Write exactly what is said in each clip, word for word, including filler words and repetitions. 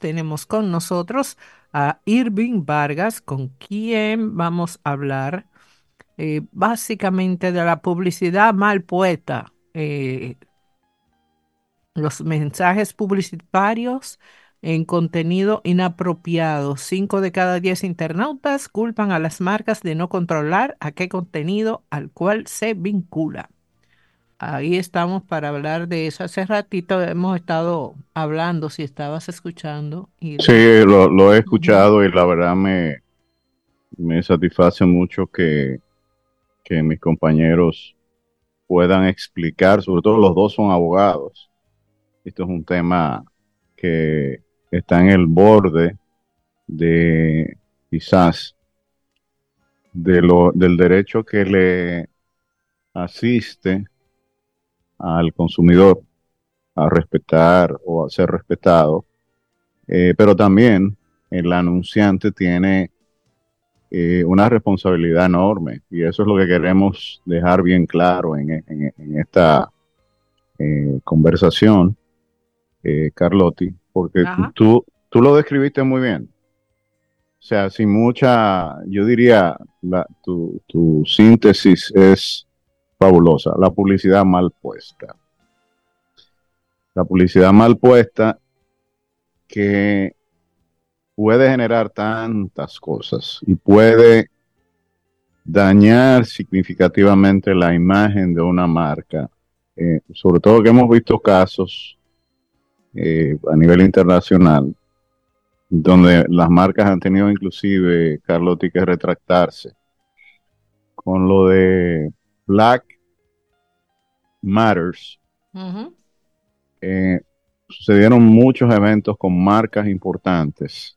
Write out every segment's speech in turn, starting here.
tenemos con nosotros a Irving Vargas, con quien vamos a hablar eh, básicamente de la publicidad mal puesta, eh, los mensajes publicitarios en contenido inapropiado. Cinco de cada diez internautas culpan a las marcas de no controlar a qué contenido al cual se vincula. Ahí estamos para hablar de eso. Hace ratito hemos estado hablando, si estabas escuchando, Sí, Irving. lo, lo he Ujú. escuchado y la verdad me, me satisface mucho que, que mis compañeros puedan explicar, sobre todo los dos son abogados. Esto es un tema que está en el borde de quizás de lo, del derecho que le asiste al consumidor a respetar o a ser respetado, eh, pero también el anunciante tiene eh, una responsabilidad enorme y eso es lo que queremos dejar bien claro en, en- en esta eh, conversación, eh, Carlotti, porque Ajá. tú, tú lo describiste muy bien. O sea, sin mucha, yo diría, la, tu, tu síntesis es fabulosa. La publicidad mal puesta. La publicidad mal puesta que puede generar tantas cosas y puede dañar significativamente la imagen de una marca. Eh, sobre todo que hemos visto casos eh, a nivel internacional donde las marcas han tenido inclusive, Carlotti, que retractarse. Con lo de Black Matters, Ujú. eh, sucedieron muchos eventos con marcas importantes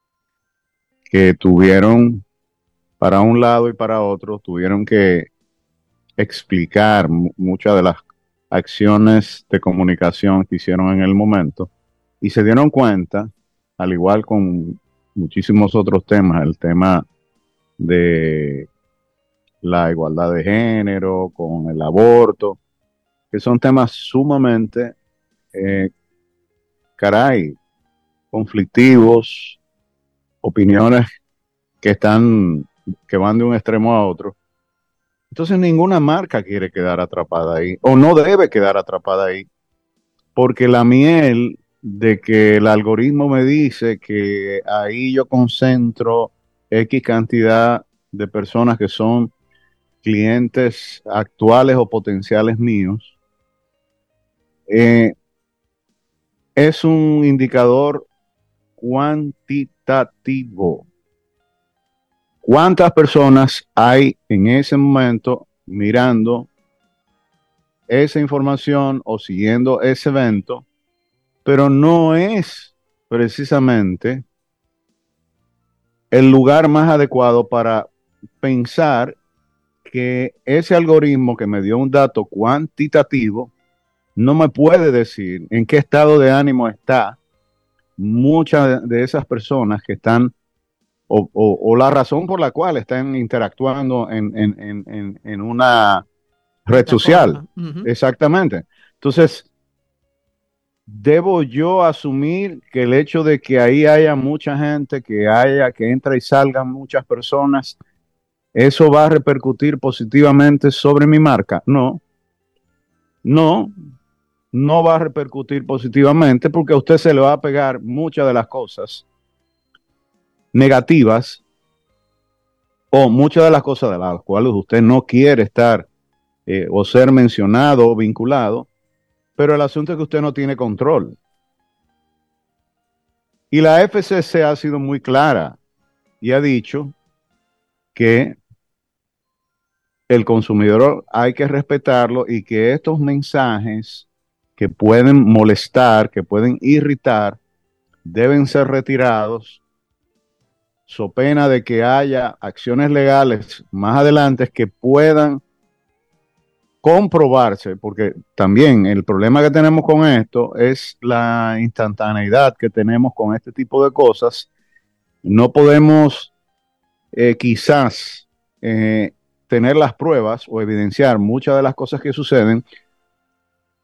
que tuvieron para un lado y para otro, tuvieron que explicar mu- muchas de las acciones de comunicación que hicieron en el momento y se dieron cuenta, al igual con muchísimos otros temas, el tema de la igualdad de género, con el aborto, que son temas sumamente, eh, caray, conflictivos, opiniones que están, que van de un extremo a otro. Entonces ninguna marca quiere quedar atrapada ahí, o no debe quedar atrapada ahí, porque la miel de que el algoritmo me dice que ahí yo concentro X cantidad de personas que son clientes actuales o potenciales míos, eh, es un indicador cuantitativo. ¿Cuántas personas hay en ese momento mirando esa información o siguiendo ese evento? Pero no es precisamente el lugar más adecuado para pensar que ese algoritmo que me dio un dato cuantitativo no me puede decir en qué estado de ánimo está muchas de esas personas que están, o, o- o la razón por la cual están interactuando en, en- en- en- en una red social. Plataforma. Ujú. Exactamente. Entonces, ¿debo yo asumir que el hecho de que ahí haya mucha gente, que haya, que entra y salgan muchas personas, eso va a repercutir positivamente sobre mi marca? No, no, no va a repercutir positivamente porque a usted se le va a pegar muchas de las cosas negativas o muchas de las cosas de las cuales usted no quiere estar eh, o ser mencionado o vinculado, pero el asunto es que usted no tiene control. Y la F C C ha sido muy clara y ha dicho que el consumidor hay que respetarlo y que estos mensajes que pueden molestar, que pueden irritar, deben ser retirados, so pena de que haya acciones legales más adelante que puedan comprobarse, porque también el problema que tenemos con esto es la instantaneidad que tenemos con este tipo de cosas. No podemos eh, quizás eh, tener las pruebas o evidenciar muchas de las cosas que suceden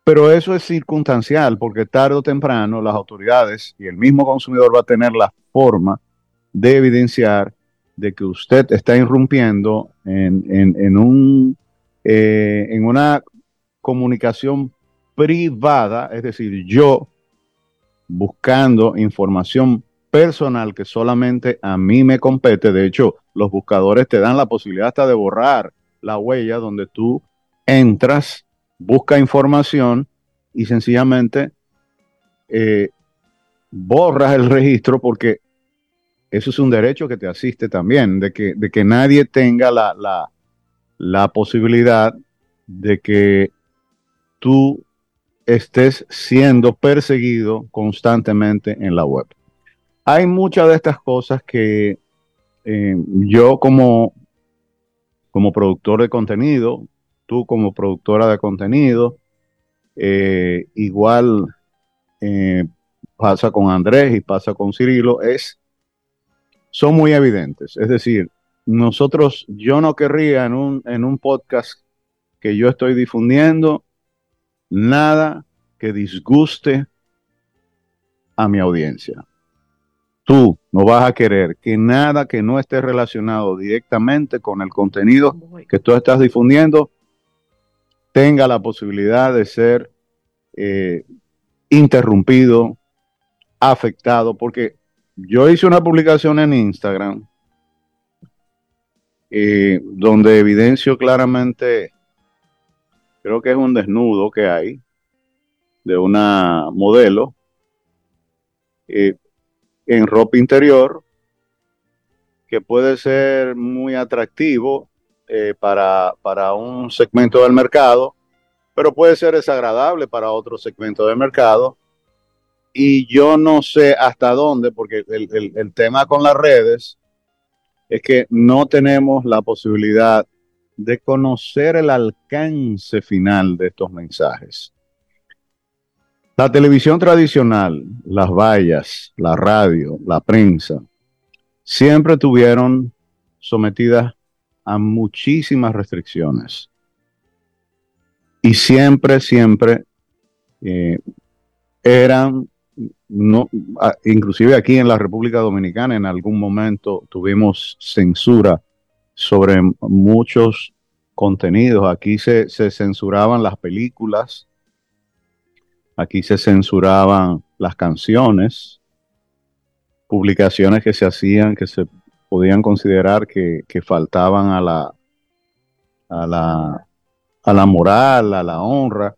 pero eso es circunstancial porque tarde o temprano las autoridades y el mismo consumidor va a tener la forma de evidenciar de que usted está irrumpiendo en, en, en un, eh, en una comunicación privada, es decir, yo buscando información personal que solamente a mí me compete. De hecho, los buscadores te dan la posibilidad hasta de borrar la huella donde tú entras, busca información y sencillamente eh, borras el registro porque eso es un derecho que te asiste también, de que, de que nadie tenga la, la, la posibilidad de que tú estés siendo perseguido constantemente en la web. Hay muchas de estas cosas que eh, yo como, como productor de contenido, tú como productora de contenido, eh, igual eh, pasa con Andrés y pasa con Cirilo, es, son muy evidentes. Es decir, nosotros, yo no querría en un, en un podcast que yo estoy difundiendo nada que disguste a mi audiencia. Tú no vas a querer que nada que no esté relacionado directamente con el contenido que tú estás difundiendo tenga la posibilidad de ser eh, interrumpido, afectado, porque yo hice una publicación en Instagram eh, donde evidencio claramente, creo que es un desnudo que hay de una modelo eh, en ropa interior que puede ser muy atractivo eh, para, para un segmento del mercado, pero puede ser desagradable para otro segmento del mercado. Y yo no sé hasta dónde, porque el, el, el tema con las redes es que no tenemos la posibilidad de conocer el alcance final de estos mensajes. La televisión tradicional, las vallas, la radio, la prensa, siempre tuvieron sometidas a muchísimas restricciones. Y siempre, siempre eh, eran, no, inclusive aquí en la República Dominicana en algún momento tuvimos censura sobre muchos contenidos. Aquí se, se censuraban las películas, aquí se censuraban las canciones, publicaciones que se hacían que se podían considerar que, que faltaban a la, a la, a la moral, a la honra.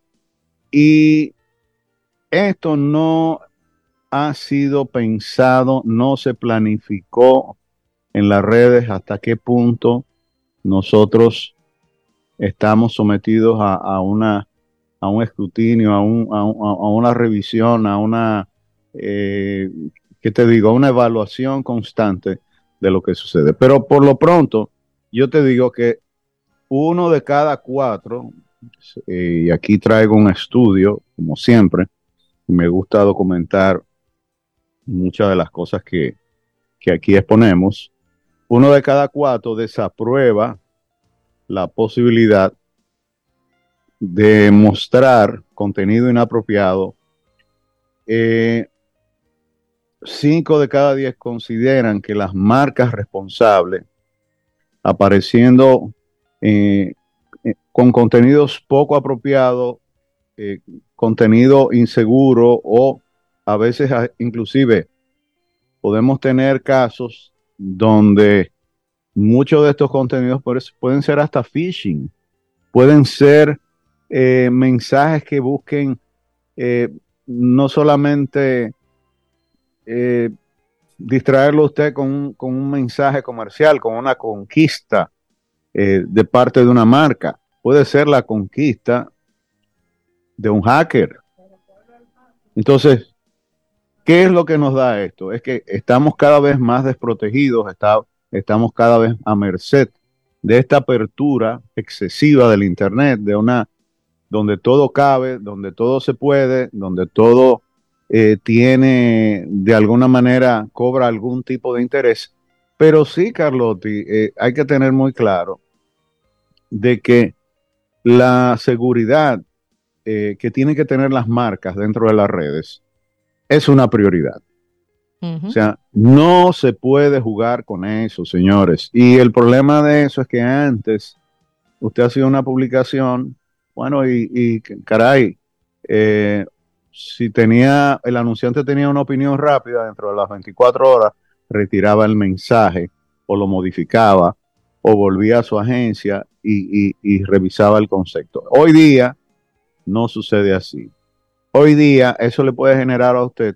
Y esto no ha sido pensado, no se planificó en las redes hasta qué punto nosotros estamos sometidos a, a una, a un escrutinio, a, un, a, un, a una revisión, a una, eh, ¿qué te digo? A una evaluación constante de lo que sucede. Pero por lo pronto, yo te digo que uno de cada cuatro, eh, y aquí traigo un estudio, como siempre, y me gusta documentar muchas de las cosas que, que aquí exponemos, uno de cada cuatro desaprueba la posibilidad de mostrar contenido inapropiado. Eh, cinco de cada diez consideran que las marcas responsables apareciendo eh, eh, con contenidos poco apropiados, eh, contenido inseguro o a veces a, inclusive podemos tener casos donde muchos de estos contenidos pueden ser hasta phishing, pueden ser eh, mensajes que busquen eh, no solamente eh, distraerlo a usted con un, con un mensaje comercial, con una conquista eh, de parte de una marca, puede ser la conquista de un hacker. Entonces, ¿qué es lo que nos da esto? Es que estamos cada vez más desprotegidos, está, estamos cada vez a merced de esta apertura excesiva del Internet, de una donde todo cabe, donde todo se puede, donde todo eh, tiene, de alguna manera, cobra algún tipo de interés. Pero sí, Carlotti, eh, hay que tener muy claro de que la seguridad eh, que tienen que tener las marcas dentro de las redes es una prioridad. O Ujú. sea, no se puede jugar con eso, señores. Y el problema de eso es que antes usted hacía una publicación, bueno, y, y caray, eh, si tenía, el anunciante tenía una opinión rápida dentro de las veinticuatro horas, retiraba el mensaje o lo modificaba o volvía a su agencia y, y, y revisaba el concepto. Hoy día no sucede así. Hoy día eso le puede generar a usted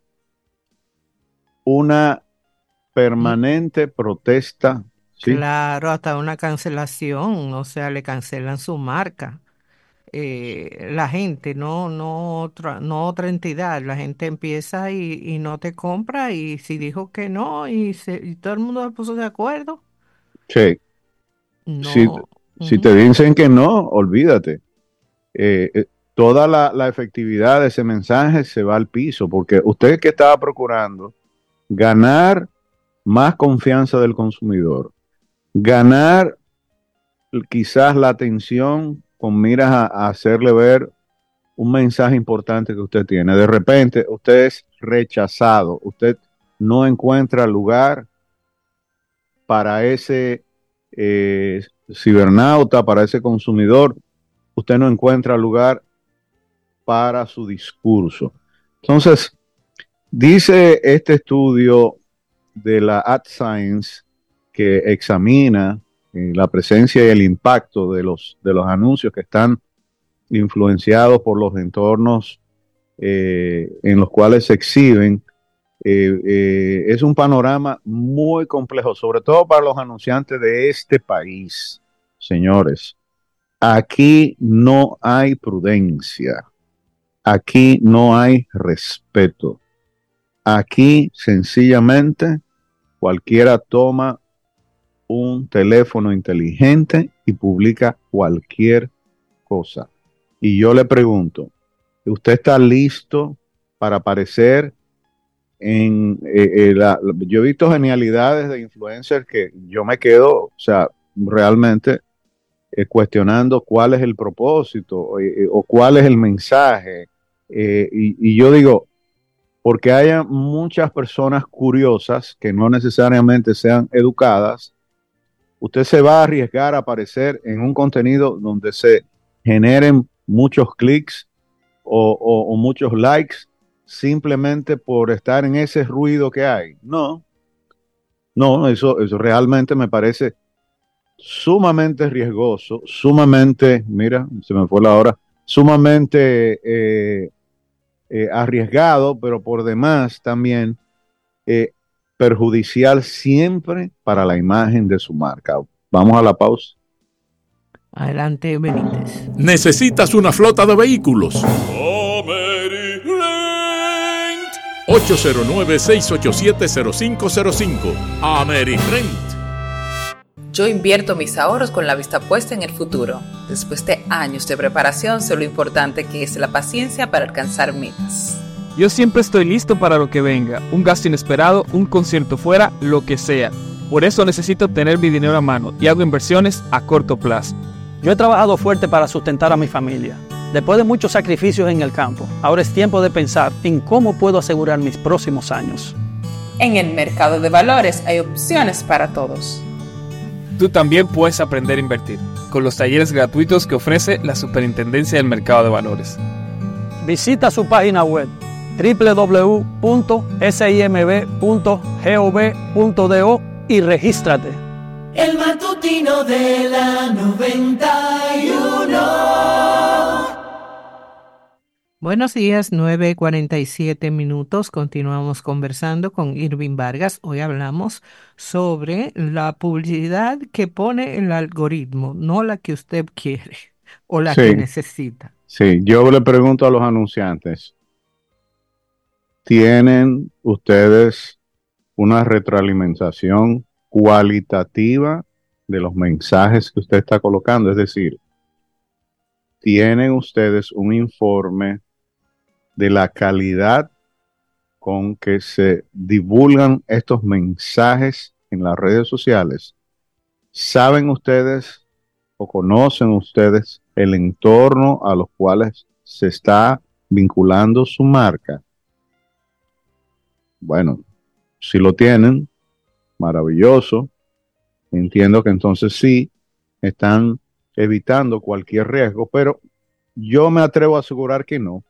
una Mm, permanente protesta, ¿sí? claro, hasta una cancelación, o sea, le cancelan su marca. Eh, la gente, no, no otra, no otra entidad, la gente empieza y, y no te compra y si dijo que no y, se- y todo el mundo se puso de acuerdo, Sí. Si, no. si te Ujú. dicen que no, olvídate. Eh, eh, toda la, la efectividad de ese mensaje se va al piso, porque usted que estaba procurando ganar más confianza del consumidor, ganar quizás la atención con miras a, a hacerle ver un mensaje importante que usted tiene. De repente, usted es rechazado, usted no encuentra lugar para ese eh, cibernauta, para ese consumidor, usted no encuentra lugar para su discurso. Entonces, dice este estudio de la AdScience que examina eh, la presencia y el impacto de los, de los anuncios que están influenciados por los entornos eh, en los cuales se exhiben. Eh, eh, es un panorama muy complejo, sobre todo para los anunciantes de este país, señores. Aquí no hay prudencia, aquí no hay respeto, aquí sencillamente cualquiera toma un teléfono inteligente y publica cualquier cosa. Y yo le pregunto, ¿usted está listo para aparecer en... Eh, eh, la, yo he visto genialidades de influencers que yo me quedo, o sea, realmente eh, cuestionando cuál es el propósito eh, eh, o cuál es el mensaje. Eh, y, y yo digo, porque haya muchas personas curiosas que no necesariamente sean educadas, usted se va a arriesgar a aparecer en un contenido donde se generen muchos clics o, o, o muchos likes simplemente por estar en ese ruido que hay. No, no, eso, eso realmente me parece sumamente riesgoso, sumamente, mira, se me fue la hora, sumamente eh, eh, arriesgado, pero por demás también eh, perjudicial siempre para la imagen de su marca. Vamos a la pausa. Adelante, Benítez. ¿Necesitas una flota de vehículos? ocho cero nueve, seis ocho siete, cero cinco cero cinco. AmeriRent. Yo invierto mis ahorros con la vista puesta en el futuro. Después de años de preparación, sé lo importante que es la paciencia para alcanzar metas. Yo siempre estoy listo para lo que venga, un gasto inesperado, un concierto fuera, lo que sea. Por eso necesito tener mi dinero a mano y hago inversiones a corto plazo. Yo he trabajado fuerte para sustentar a mi familia. Después de muchos sacrificios en el campo, ahora es tiempo de pensar en cómo puedo asegurar mis próximos años. En el mercado de valores hay opciones para todos. Tú también puedes aprender a invertir con los talleres gratuitos que ofrece la Superintendencia del Mercado de Valores. Visita su página web doble u doble u doble u punto simb punto gov punto do y regístrate. El matutino de la noventa y uno. Buenos días, nueve cuarenta y siete minutos. Continuamos conversando con Irving Vargas. Hoy hablamos sobre la publicidad que pone el algoritmo, no la que usted quiere o la que Sí, necesita. sí, yo le pregunto a los anunciantes, ¿tienen ustedes una retroalimentación cualitativa de los mensajes que usted está colocando? Es decir, ¿tienen ustedes un informe de la calidad con que se divulgan estos mensajes en las redes sociales? ¿Saben ustedes o conocen ustedes el entorno a los cuales se está vinculando su marca. Bueno, si lo tienen, maravilloso. Entiendo que entonces sí están evitando cualquier riesgo, pero yo me atrevo a asegurar que no.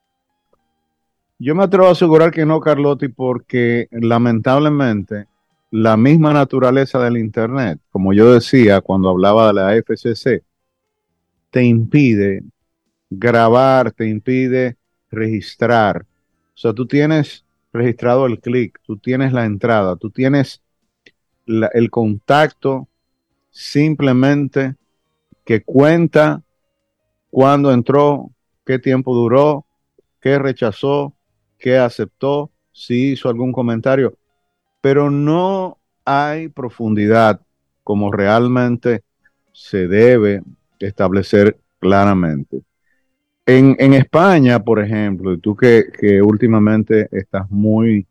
Yo me atrevo a asegurar que no, Carlotti, porque lamentablemente la misma naturaleza del Internet, como yo decía cuando hablaba de la F C C, te impide grabar, te impide registrar. O sea, tú tienes registrado el clic, tú tienes la entrada, tú tienes la- el contacto simplemente que cuenta cuándo entró, qué tiempo duró, qué rechazó, qué aceptó, si hizo algún comentario, pero no hay profundidad como realmente se debe establecer claramente. En, en España, por ejemplo, y tú que, que últimamente estás muy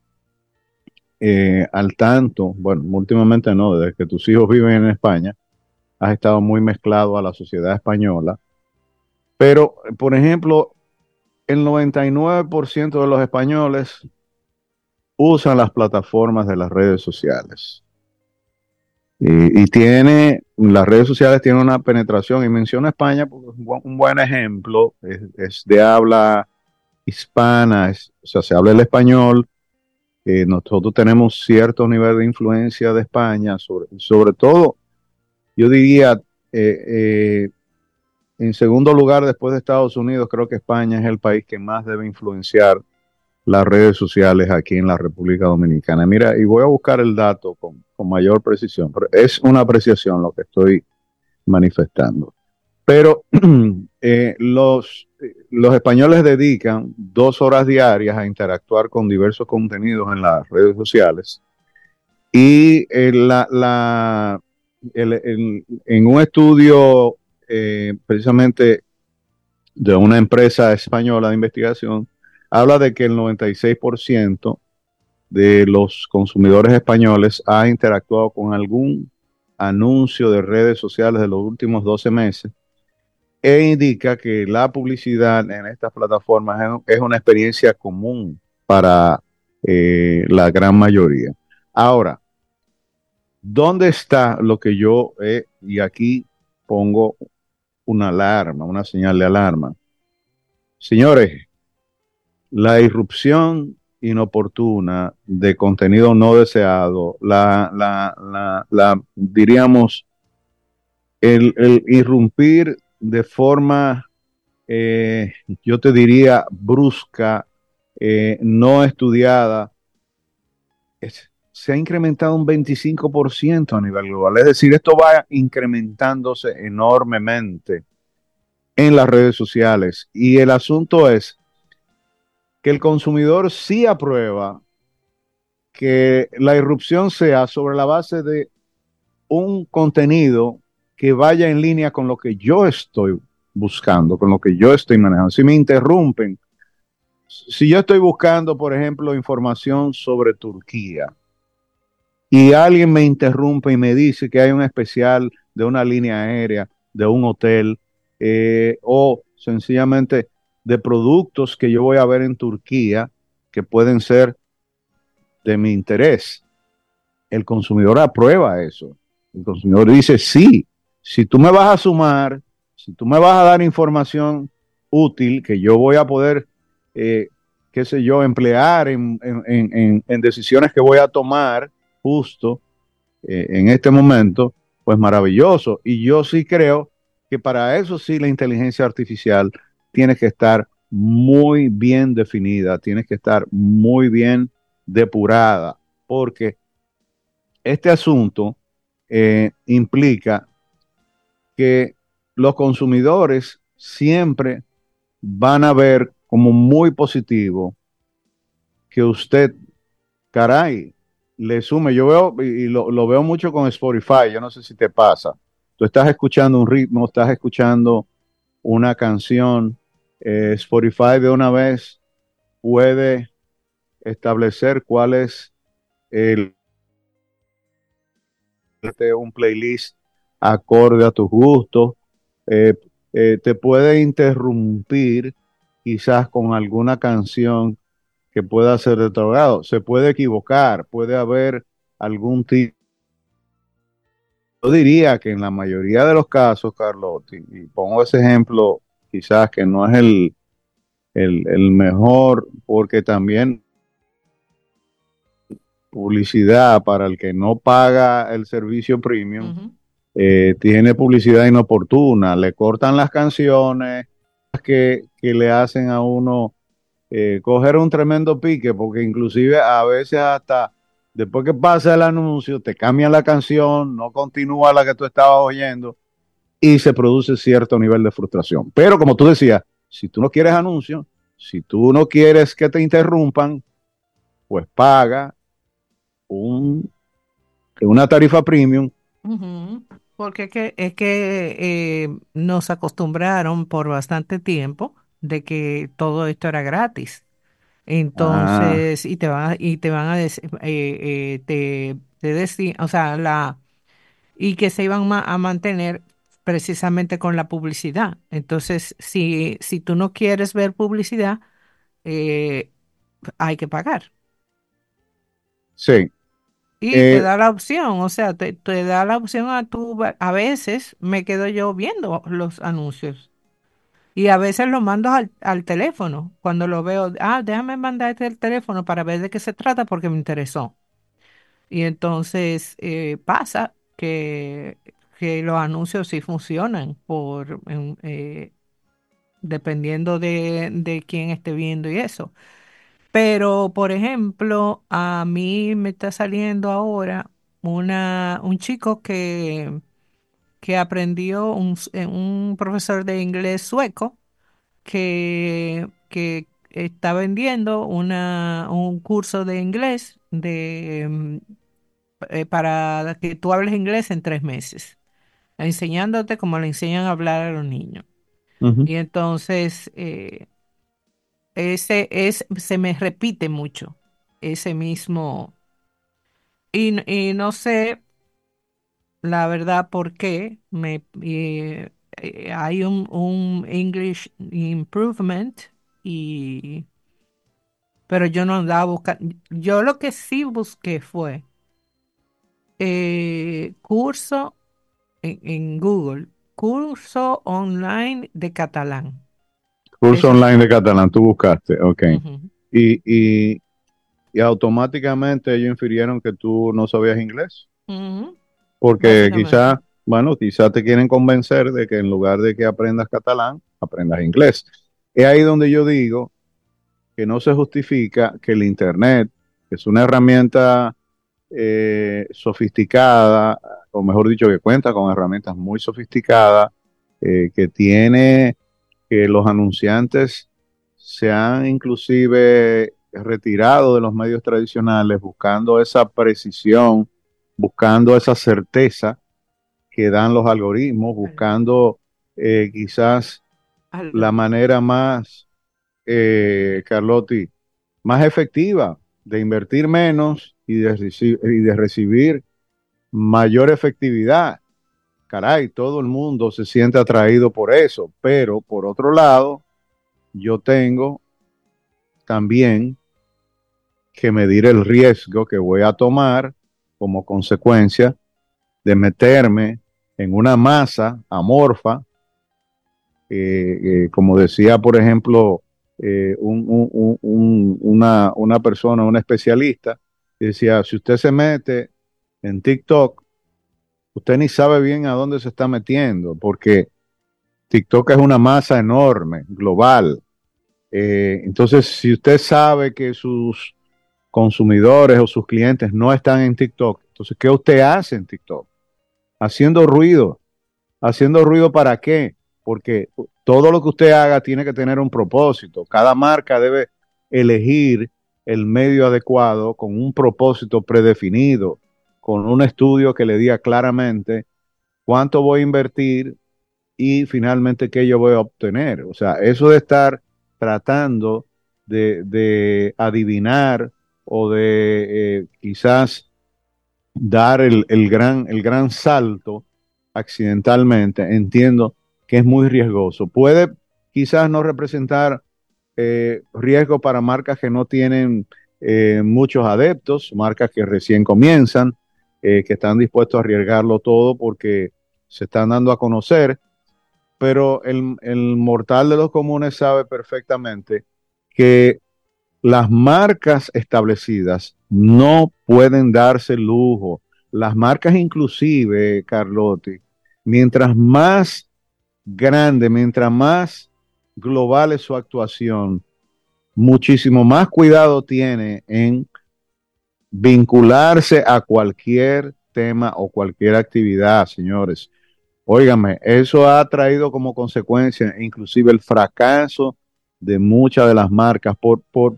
eh, al tanto, bueno, últimamente no, desde que tus hijos viven en España, has estado muy mezclado a la sociedad española, pero, por ejemplo, el noventa y nueve por ciento de los españoles usan las plataformas de las redes sociales. Y, y tiene, las redes sociales tienen una penetración, y menciono España porque es un buen, un buen ejemplo, es, es de habla hispana, es- o sea, se habla el español. Eh, nosotros tenemos cierto nivel de influencia de España, sobre, sobre todo, yo diría, eh, eh, en segundo lugar, después de Estados Unidos, creo que España es el país que más debe influenciar las redes sociales aquí en la República Dominicana. Mira, y voy a buscar el dato con, con mayor precisión, pero es una apreciación lo que estoy manifestando. Pero eh, los, los españoles dedican dos horas diarias a interactuar con diversos contenidos en las redes sociales y eh, la, la, el- el- en un estudio eh, precisamente de una empresa española de investigación, habla de que el noventa y seis por ciento de los consumidores españoles ha interactuado con algún anuncio de redes sociales de los últimos doce meses e indica que la publicidad en estas plataformas es, es una experiencia común para eh, la gran mayoría. Ahora, ¿dónde está lo que yo, eh, y aquí pongo una alarma, una señal de alarma? Señores, la irrupción inoportuna de contenido no deseado, la, la, la, la diríamos, el, el irrumpir de forma, eh, yo te diría, brusca, eh, no estudiada, es- se ha incrementado un veinticinco por ciento a nivel global. Es decir, esto va incrementándose enormemente en las redes sociales. Y el asunto es que el consumidor sí aprueba que la irrupción sea sobre la base de un contenido que vaya en línea con lo que yo estoy buscando, con lo que yo estoy manejando. Si me interrumpen, si yo estoy buscando, por ejemplo, información sobre Turquía y alguien me interrumpe y me dice que hay un especial de una línea aérea, de un hotel, eh, o sencillamente de productos que yo voy a ver en Turquía que pueden ser de mi interés, el consumidor aprueba eso. El consumidor dice, sí, si tú me vas a sumar, si tú me vas a dar información útil que yo voy a poder, eh, qué sé yo, emplear en, en, en, en decisiones que voy a tomar justo eh, en este momento, pues maravilloso. Y yo sí creo que para eso sí la inteligencia artificial tiene que estar muy bien definida, tiene que estar muy bien depurada, porque este asunto eh, implica que los consumidores siempre van a ver como muy positivo que usted, caray, le sume. Yo veo, y lo, lo veo mucho con Spotify, yo no sé si te pasa. Tú estás escuchando un ritmo, estás escuchando una canción, eh, Spotify de una vez puede establecer cuál es el, un playlist acorde a tus gustos, eh, eh, te puede interrumpir quizás con alguna canción que pueda ser de tu agrado. Se puede equivocar, puede haber algún tipo. Yo diría que en la mayoría de los casos, Carlotti, y pongo ese ejemplo, quizás que no es el, el, el mejor, porque también publicidad para el que no paga el servicio premium, Ujú. eh, tiene publicidad inoportuna, le cortan las canciones que, que le hacen a uno eh, coger un tremendo pique, porque inclusive a veces hasta después que pasa el anuncio, te cambian la canción, no continúa la que tú estabas oyendo y se produce cierto nivel de frustración. Pero como tú decías, si tú no quieres anuncios, si tú no quieres que te interrumpan, pues paga un, una tarifa premium. Ujú. Porque es que, es que eh, nos acostumbraron por bastante tiempo de que todo esto era gratis. Ah, Entonces, y te van a, y te van a decir, eh, eh, te, te decían, o sea, la, y que se iban ma- a mantener precisamente con la publicidad. Entonces, si, si tú no quieres ver publicidad, eh, hay que pagar. sí. Y te Eh, da la opción, o sea, te, te da la opción a tú, va- a veces me quedo yo viendo los anuncios y a veces los mando al, al teléfono. Cuando lo veo, ah, déjame mandar este el teléfono para ver de qué se trata porque me interesó. Y entonces eh, pasa que, que los anuncios sí funcionan por, en- eh, dependiendo de, de quién esté viendo y eso. Pero, por ejemplo, a mí me está saliendo ahora una, un chico que, que aprendió, un, s- eh, un profesor de inglés sueco que, que está vendiendo una, un curso de inglés de, mm, eh, para que tú hables inglés en tres meses, enseñándote como le enseñan a hablar a los niños. ujú. Y entonces, eh, ese es, se me repite mucho ese mismo. Y, n- y no sé la verdad por qué me, eh, eh, hay un, un English Improvement, y, pero yo no andaba buscando. Yo lo que sí busqué fue eh, curso en, en Google, curso online de catalán. Curso Eso online fue. de catalán, tú buscaste, ok. Ujú, Y, y, y automáticamente ellos infirieron que tú no sabías inglés, ujú, porque básicamente. quizá, bueno, quizá te quieren convencer de que en lugar de que aprendas catalán, aprendas inglés. Es ahí donde yo digo que no se justifica que el Internet, que es una herramienta eh, sofisticada, o mejor dicho, que cuenta con herramientas muy sofisticadas, eh, que tiene que los anunciantes se han inclusive retirado de los medios tradicionales buscando esa precisión, buscando esa certeza que dan los algoritmos, Al- buscando eh, quizás la al- manera más, eh, Carlotti, más efectiva de invertir menos y de, reci- y de recibir mayor efectividad. Caray, todo el mundo se siente atraído por eso, pero por otro lado, yo tengo también que medir el riesgo que voy a tomar como consecuencia de meterme en una masa amorfa, eh, eh, como decía, por ejemplo, eh, un- un- un- un- una, una persona, un especialista, que decía, si usted se mete en TikTok, usted ni sabe bien a dónde se está metiendo, porque TikTok es una masa enorme, global. Eh, entonces, si usted sabe que sus consumidores o sus clientes no están en TikTok, entonces, ¿qué usted hace en TikTok? Haciendo ruido. ¿Haciendo ruido para qué? Porque todo lo que usted haga tiene que tener un propósito. Cada marca debe elegir el medio adecuado con un propósito predefinido, con un estudio que le diga claramente cuánto voy a invertir y finalmente qué yo voy a obtener. O sea, eso de estar tratando de, de adivinar o de eh, quizás dar el, el gran, el gran salto accidentalmente, entiendo que es muy riesgoso. Puede quizás no representar eh, riesgo para marcas que no tienen eh, muchos adeptos, marcas que recién comienzan, eh, que están dispuestos a arriesgarlo todo porque se están dando a conocer, pero el, el mortal de los comunes sabe perfectamente que las marcas establecidas no pueden darse lujo. Las marcas inclusive, Carlotti, mientras más grande, mientras más global es su actuación, muchísimo más cuidado tiene en vincularse a cualquier tema o cualquier actividad, señores. Óigame, eso ha traído como consecuencia inclusive el fracaso de muchas de las marcas por, por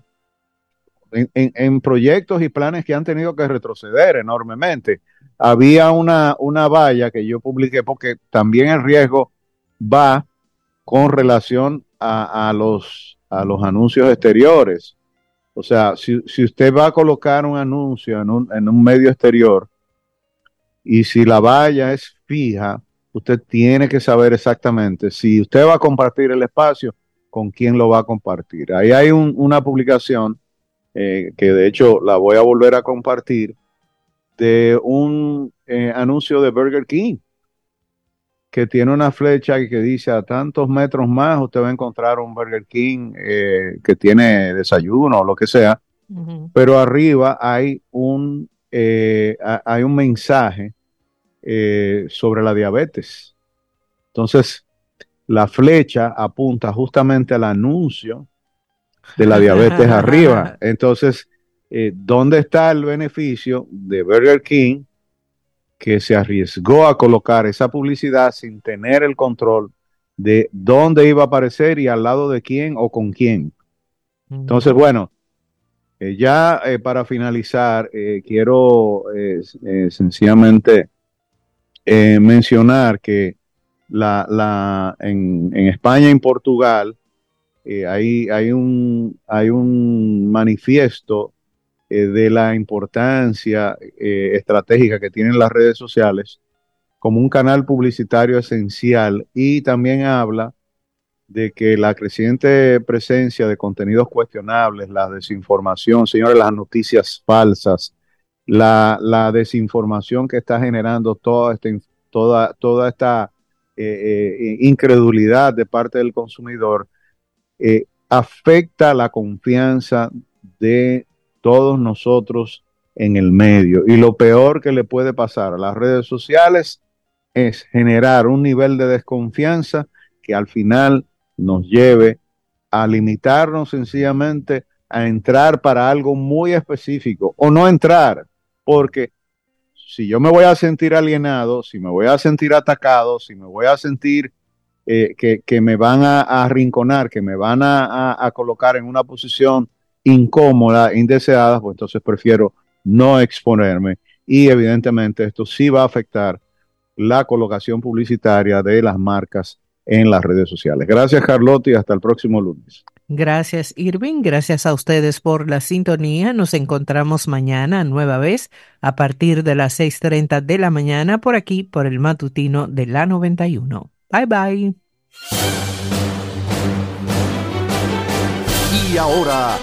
en, en, en proyectos y planes que han tenido que retroceder enormemente. Había una, una valla que yo publiqué porque también el riesgo va con relación a, a, los, a los anuncios exteriores. O sea, si, si usted va a colocar un anuncio en un, en un medio exterior y si la valla es fija, usted tiene que saber exactamente si usted va a compartir el espacio, con quién lo va a compartir. Ahí hay un, una publicación eh, que de hecho la voy a volver a compartir de un eh, anuncio de Burger King que tiene una flecha que dice a tantos metros más usted va a encontrar un Burger King eh, que tiene desayuno o lo que sea, uh-huh. Pero arriba hay un, eh, hay un mensaje eh, sobre la diabetes. Entonces, la flecha apunta justamente al anuncio de la diabetes arriba. Entonces, eh, ¿dónde está el beneficio de Burger King que se arriesgó a colocar esa publicidad sin tener el control de dónde iba a aparecer y al lado de quién o con quién? Entonces, bueno, eh, ya eh, para finalizar, eh, quiero eh, eh, sencillamente eh, mencionar que la, la, en, en España y en Portugal eh, hay, hay, un, hay un manifiesto Eh, de la importancia eh, estratégica que tienen las redes sociales como un canal publicitario esencial, y también habla de que la creciente presencia de contenidos cuestionables, la desinformación, señores, las noticias falsas, la, la desinformación que está generando toda esta, toda, toda esta eh, eh, incredulidad de parte del consumidor, eh, afecta la confianza de todos nosotros en el medio. Y lo peor que le puede pasar a las redes sociales es generar un nivel de desconfianza que al final nos lleve a limitarnos sencillamente a entrar para algo muy específico o no entrar, porque si yo me voy a sentir alienado, si me voy a sentir atacado, si me voy a sentir eh, que, que me van a, a arrinconar, que me van a, a, a colocar en una posición incómoda, indeseada, pues entonces prefiero no exponerme, y evidentemente esto sí va a afectar la colocación publicitaria de las marcas en las redes sociales. Gracias, Carlotti, y hasta el próximo lunes. Gracias, Irving. Gracias a ustedes por la sintonía. Nos encontramos mañana nueva vez a partir de las seis treinta de la mañana por aquí, por el matutino de la noventa y uno. Bye, bye. Y ahora,